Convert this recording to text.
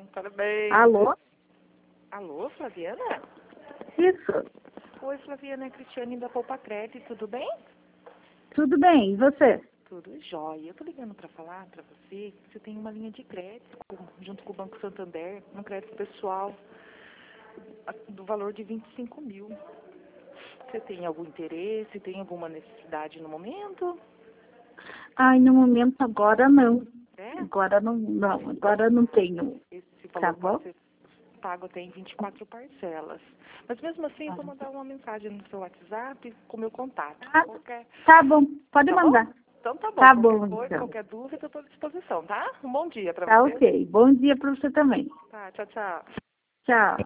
Parabéns. Alô? Alô, Flaviana? Isso. Oi, Flaviana, é Cristiane da Poupa Crédito, tudo bem? Tudo bem, e você? Tudo jóia. Eu tô ligando para falar para você que você tem uma linha de crédito junto com o Banco Santander, um crédito pessoal do valor de 25 mil. Você tem algum interesse, tem alguma necessidade no momento? Ai, no momento agora não. É? Agora não tenho. Esse Tá valor bom? pode ser pago até em 24 parcelas. Mas mesmo assim, eu vou mandar uma mensagem no seu WhatsApp com meu contato. Ah, Qualquer... tá bom, pode Tá mandar. bom? Então tá bom. Tá Qualquer bom, coisa, então. qualquer dúvida, eu estou à disposição, tá? Um bom dia para Tá você. ok. Bom dia para você também. Tá, tchau, tchau. Tchau.